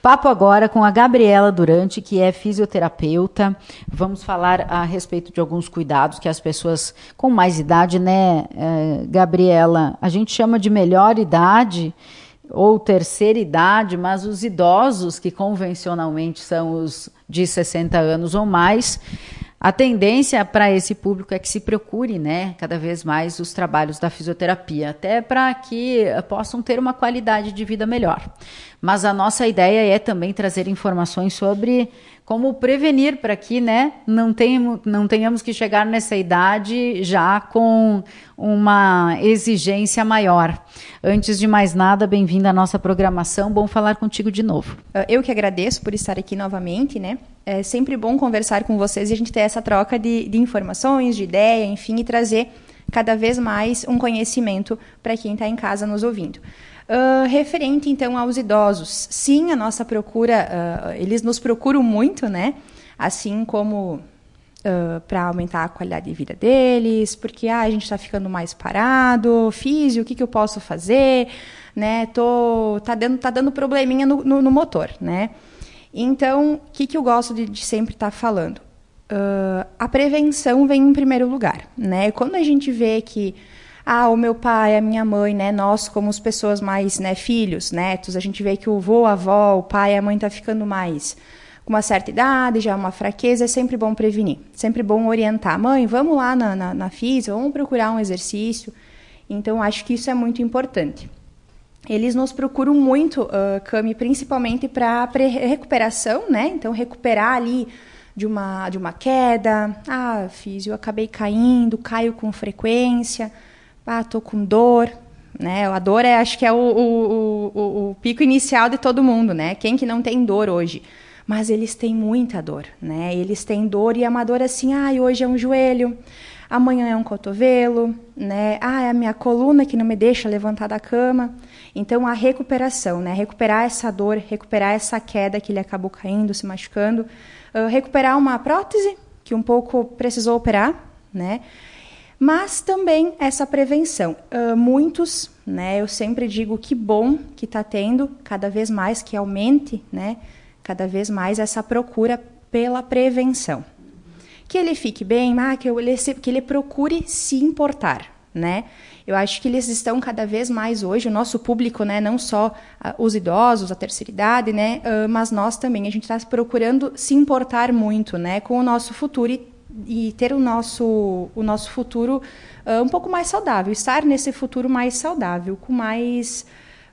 Papo agora com a Gabriela Durante, que é fisioterapeuta. Vamos falar a respeito de alguns cuidados que as pessoas com mais idade, né, Gabriela? A gente chama de melhor idade ou terceira idade, mas os idosos, que convencionalmente são os de 60 anos ou mais, a tendência para esse público é que se procure, né, cada vez mais os trabalhos da fisioterapia, até para que possam ter uma qualidade de vida melhor. Mas a nossa ideia é também trazer informações sobre como prevenir para que, né, não tenhamos que chegar nessa idade já com uma exigência maior. Antes de mais nada, bem-vinda à nossa programação, bom falar contigo de novo. Eu que agradeço por estar aqui novamente, né? É sempre bom conversar com vocês e a gente ter essa troca de informações, de ideia, enfim, e trazer cada vez mais um conhecimento para quem está em casa nos ouvindo. Referente, então, aos idosos, sim, a nossa procura, eles nos procuram muito, né? Assim como para aumentar a qualidade de vida deles, porque a gente está ficando mais parado, físio, o que eu posso fazer, né? Tá dando probleminha no motor, né? Então, o que eu gosto de sempre estar falando? A prevenção vem em primeiro lugar, né? Quando a gente vê que o meu pai, a minha mãe, né, nós como as pessoas mais, né, filhos, netos, a gente vê que o avô, a avó, o pai, a mãe está ficando mais com uma certa idade, já é uma fraqueza, é sempre bom prevenir, sempre bom orientar. Mãe, vamos lá na física, vamos procurar um exercício. Então, acho que isso é muito importante. Eles nos procuram muito, Cami, principalmente para recuperação, né? Então, recuperar ali de uma queda. Físio, eu acabei caindo, caio com frequência. Tô com dor, né? A dor acho que é o pico inicial de todo mundo, né? Quem que não tem dor hoje? Mas eles têm muita dor, né? Eles têm dor e é uma dor assim, hoje é um joelho, amanhã é um cotovelo, né? É a minha coluna que não me deixa levantar da cama. Então, a recuperação, né? Recuperar essa dor, recuperar essa queda que ele acabou caindo, se machucando, recuperar uma prótese que um pouco precisou operar, né? Mas também essa prevenção. Muitos, né, eu sempre digo que bom que está tendo cada vez mais, que aumente, né, cada vez mais essa procura pela prevenção. Que ele fique bem, que ele procure se importar, né? Eu acho que eles estão cada vez mais hoje, o nosso público, né, não só os idosos, a terceira idade, né, mas nós também, a gente está procurando se importar muito, né, com o nosso futuro e ter o nosso futuro um pouco mais saudável, estar nesse futuro mais saudável, com mais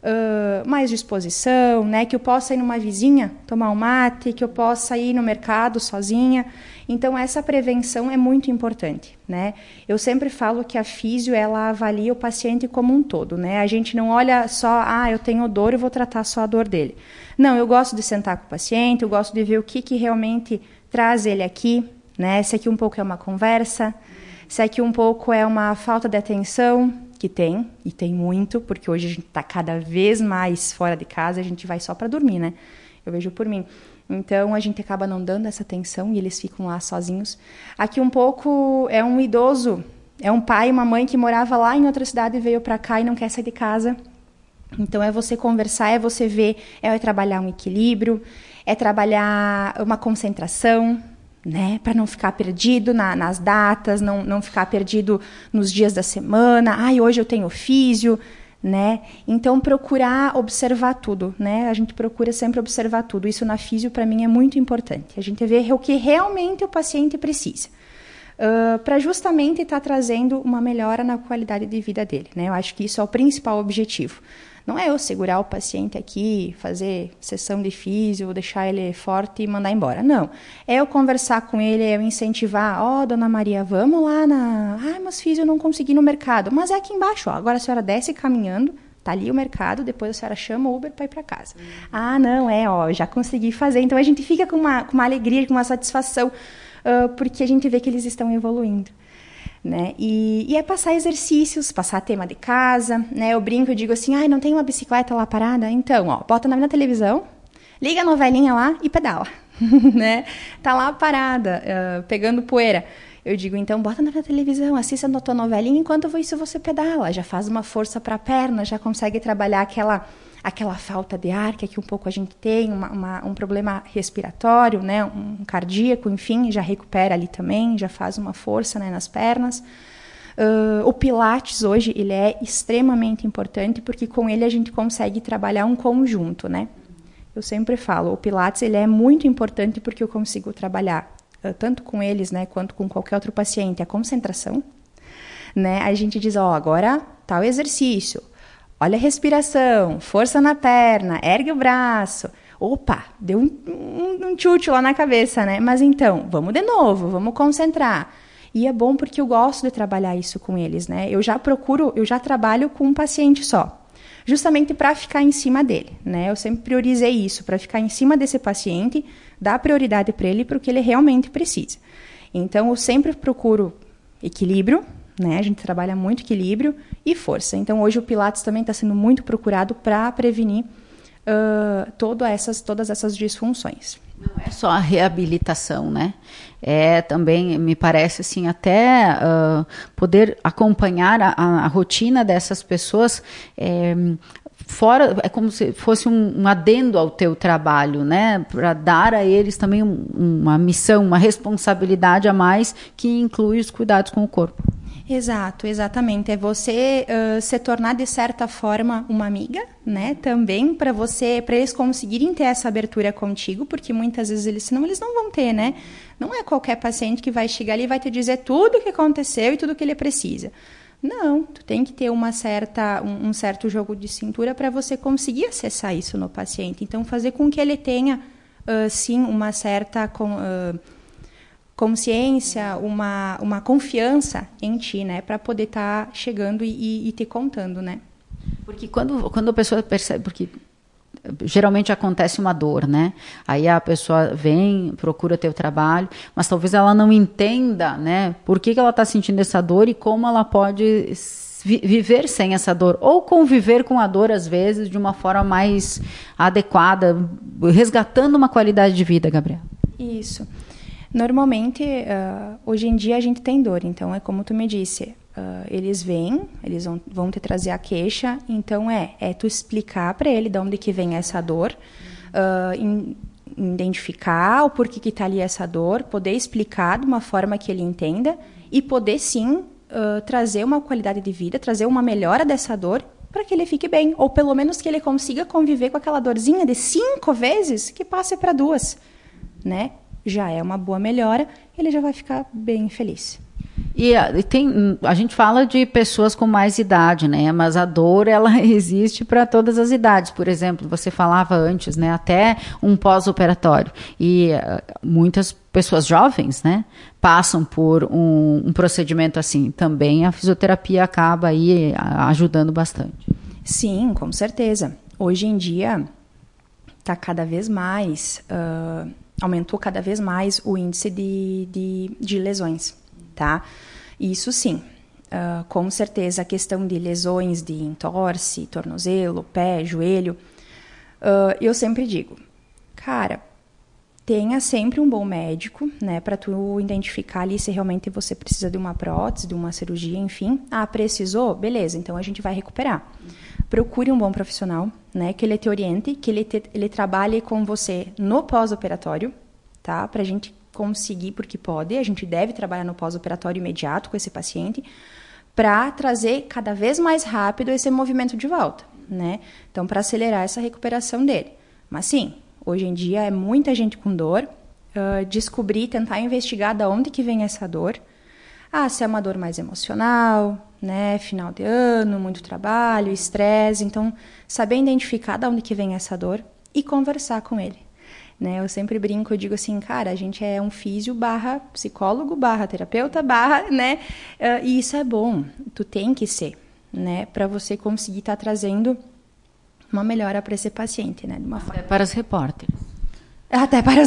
disposição, né? Que eu possa ir numa vizinha tomar um mate, que eu possa ir no mercado sozinha. Então, essa prevenção é muito importante, né? Eu sempre falo que a físio, ela avalia o paciente como um todo, né? A gente não olha só, eu tenho dor, eu vou tratar só a dor dele. Não, eu gosto de sentar com o paciente, eu gosto de ver o que realmente traz ele aqui, né? Se aqui um pouco é uma conversa, se aqui um pouco é uma falta de atenção, que tem, e tem muito, porque hoje a gente está cada vez mais fora de casa, a gente vai só para dormir, né? Eu vejo por mim. Então, a gente acaba não dando essa atenção e eles ficam lá sozinhos. Aqui um pouco é um idoso, é um pai e uma mãe que morava lá em outra cidade e veio para cá e não quer sair de casa. Então, é você conversar, é você ver, é trabalhar um equilíbrio, é trabalhar uma concentração, né, para não ficar perdido nas datas, não ficar perdido nos dias da semana. Hoje eu tenho físio, né? Então, procurar observar tudo, né? A gente procura sempre observar tudo. Isso na físio, para mim, é muito importante. A gente vê o que realmente o paciente precisa. Para justamente estar trazendo uma melhora na qualidade de vida dele, né? Eu acho que isso é o principal objetivo. Não é eu segurar o paciente aqui, fazer sessão de físio, deixar ele forte e mandar embora. Não. É eu conversar com ele, é eu incentivar. Dona Maria, vamos lá mas físio eu não consegui ir no mercado. Mas é aqui embaixo, agora a senhora desce caminhando, tá ali o mercado, depois a senhora chama o Uber para ir para casa. Não, já consegui fazer. Então a gente fica com uma alegria, com uma satisfação, porque a gente vê que eles estão evoluindo. Né? E é passar exercícios, passar tema de casa, né? Eu brinco, eu digo assim, não tem uma bicicleta lá parada? Então, bota na televisão, liga a novelinha lá e pedala, né? Tá lá parada, pegando poeira. Eu digo, então, bota na televisão, assista a tua novelinha enquanto isso você pedala. Já faz uma força para a perna, já consegue trabalhar aquela falta de ar que aqui um pouco a gente tem, um problema respiratório, né, um cardíaco, enfim, já recupera ali também, já faz uma força, né, nas pernas. O Pilates hoje, ele é extremamente importante porque com ele a gente consegue trabalhar um conjunto, né? Eu sempre falo, o Pilates ele é muito importante porque eu consigo trabalhar tanto com eles, né, quanto com qualquer outro paciente, a concentração, né? A gente diz, agora tal exercício, olha a respiração, força na perna, ergue o braço. Opa, deu um chute lá na cabeça, né? Mas então, vamos de novo, vamos concentrar. E é bom porque eu gosto de trabalhar isso com eles, né? Eu já trabalho com um paciente só, justamente para ficar em cima dele, né? Eu sempre priorizei isso, para ficar em cima desse paciente, dar prioridade para ele, para o que ele realmente precisa. Então, eu sempre procuro equilíbrio, né? A gente trabalha muito equilíbrio e força. Então, hoje o Pilates também está sendo muito procurado para prevenir todas essas disfunções. Não é só a reabilitação, né? É também, me parece assim, até poder acompanhar a rotina dessas pessoas fora, é como se fosse um adendo ao teu trabalho, né? Para dar a eles também uma missão, uma responsabilidade a mais que inclui os cuidados com o corpo. Exato, exatamente. É você se tornar, de certa forma, uma amiga, né? Também para eles conseguirem ter essa abertura contigo, porque muitas vezes senão eles não vão ter, né? Não é qualquer paciente que vai chegar ali e vai te dizer tudo o que aconteceu e tudo o que ele precisa. Não, tu tem que ter um certo jogo de cintura para você conseguir acessar isso no paciente. Então, fazer com que ele tenha, sim, uma certa consciência, uma confiança em ti, né? Para poder estar chegando e te contando, né? Porque quando a pessoa percebe, porque geralmente acontece uma dor, né? Aí a pessoa vem, procura teu trabalho, mas talvez ela não entenda, né? Por que ela está sentindo essa dor e como ela pode viver sem essa dor, ou conviver com a dor, às vezes, de uma forma mais adequada, resgatando uma qualidade de vida, Gabriela. Isso. Normalmente, hoje em dia a gente tem dor, então é como tu me disse, eles vão te trazer a queixa, então é tu explicar para ele de onde que vem essa dor, identificar o porquê que está ali essa dor, poder explicar de uma forma que ele entenda e poder sim trazer uma qualidade de vida, trazer uma melhora dessa dor para que ele fique bem, ou pelo menos que ele consiga conviver com aquela dorzinha de 5 vezes que passe para 2, né? Já é uma boa melhora, ele já vai ficar bem feliz. E a gente fala de pessoas com mais idade, né? Mas a dor, ela existe para todas as idades. Por exemplo, você falava antes, né? Até um pós-operatório. E muitas pessoas jovens, né? Passam por um procedimento assim. Também a fisioterapia acaba aí ajudando bastante. Sim, com certeza. Hoje em dia, está cada vez mais... aumentou cada vez mais o índice de lesões, tá? Isso sim, com certeza a questão de lesões de entorse, tornozelo, pé, joelho, eu sempre digo, cara, tenha sempre um bom médico, né, para tu identificar ali se realmente você precisa de uma prótese, de uma cirurgia, enfim. Precisou? Beleza, então a gente vai recuperar. Procure um bom profissional, né, que ele te oriente, que ele trabalhe com você no pós-operatório, tá? Pra gente conseguir, porque a gente deve trabalhar no pós-operatório imediato com esse paciente, para trazer cada vez mais rápido esse movimento de volta, né? Então, para acelerar essa recuperação dele. Mas sim, hoje em dia é muita gente com dor, descobrir, tentar investigar de onde que vem essa dor. Se é uma dor mais emocional, né, final de ano, muito trabalho, estresse, então saber identificar de onde que vem essa dor e conversar com ele, né? Eu sempre brinco, eu digo assim, cara, a gente é um físio / psicólogo / terapeuta / né, e isso é bom, tu tem que ser, né, para você conseguir estar trazendo uma melhora para esse paciente, né, de uma forma. Até para os repórteres. Até para os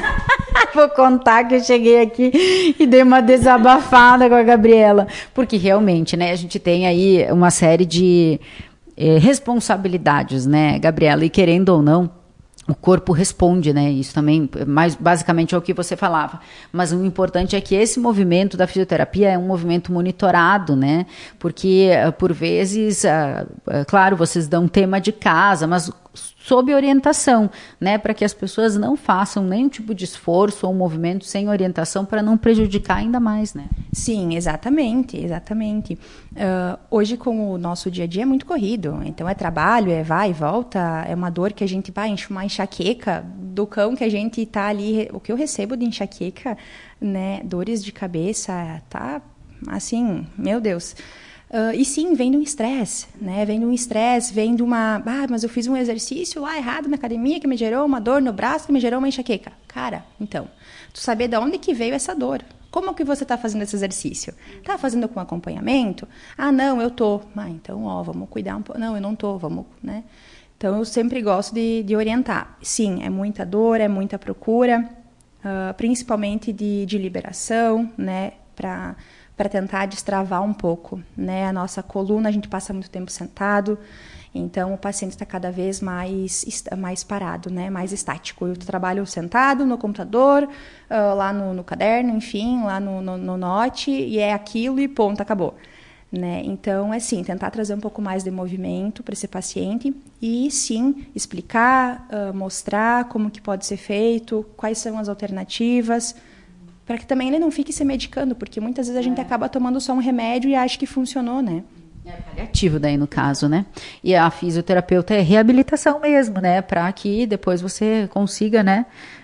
Vou contar que eu cheguei aqui e dei uma desabafada com a Gabriela, porque realmente, né, a gente tem aí uma série de responsabilidades, né, Gabriela, e querendo ou não, o corpo responde, né? Isso também, mais basicamente, é o que você falava. Mas o importante é que esse movimento da fisioterapia é um movimento monitorado, né? Porque, por vezes, claro, vocês dão tema de casa, mas sob orientação, né? Para que as pessoas não façam nenhum tipo de esforço ou movimento sem orientação para não prejudicar ainda mais, né? Sim, exatamente, exatamente. Hoje, com o nosso dia a dia, é muito corrido. Então, é trabalho, é vai e volta, é uma dor que a gente vai, uma enxaqueca do cão que a gente tá ali. O que eu recebo de enxaqueca, né? Dores de cabeça, tá assim, meu Deus. E sim, vem de um estresse, né? Vem de um estresse, vem de uma... mas eu fiz um exercício lá errado na academia que me gerou uma dor no braço, que me gerou uma enxaqueca. Cara, então, tu saber de onde que veio essa dor. Como que você está fazendo esse exercício? Tá fazendo com acompanhamento? Não, eu tô. Então, vamos cuidar um pouco. Não, eu não tô, vamos, né? Então, eu sempre gosto de orientar. Sim, é muita dor, é muita procura, principalmente de liberação, né? Para tentar destravar um pouco, né? A nossa coluna, a gente passa muito tempo sentado, então o paciente está cada vez mais parado, né? Mais estático. Eu trabalho sentado no computador, lá no caderno, enfim, lá no note, e é aquilo e ponto, acabou. Né? Então, é sim, tentar trazer um pouco mais de movimento para esse paciente e sim, explicar, mostrar como que pode ser feito, quais são as alternativas, para que também ele não fique se medicando, porque muitas vezes a gente acaba tomando só um remédio e acha que funcionou, né? É paliativo daí no caso, né? E a fisioterapeuta é reabilitação mesmo, né? Para que depois você consiga, né?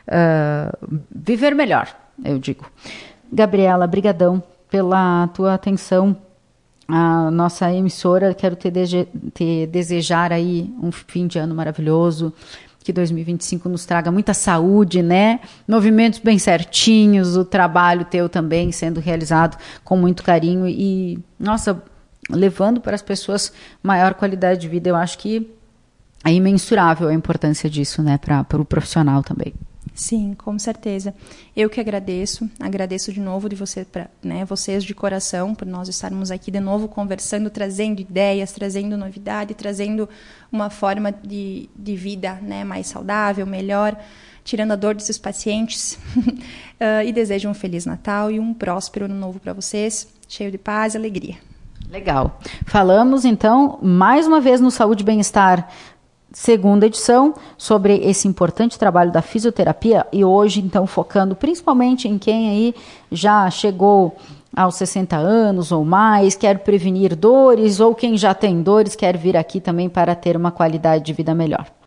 Viver melhor, eu digo. Gabriela, brigadão pela tua atenção. A nossa emissora, quero te desejar aí um fim de ano maravilhoso, que 2025 nos traga muita saúde, né? Movimentos bem certinhos, o trabalho teu também sendo realizado com muito carinho e, nossa, levando para as pessoas maior qualidade de vida. Eu acho que é imensurável a importância disso, né? Para o profissional também. Sim, com certeza. Eu que agradeço de novo de você, vocês de coração, por nós estarmos aqui de novo conversando, trazendo ideias, trazendo novidade, trazendo uma forma de vida, né, mais saudável, melhor, tirando a dor desses pacientes. E desejo um Feliz Natal e um próspero ano novo para vocês, cheio de paz e alegria. Legal. Falamos, então, mais uma vez no Saúde e Bem-Estar, segunda edição, sobre esse importante trabalho da fisioterapia e hoje, então, focando principalmente em quem aí já chegou aos 60 anos ou mais, quer prevenir dores ou quem já tem dores, quer vir aqui também para ter uma qualidade de vida melhor.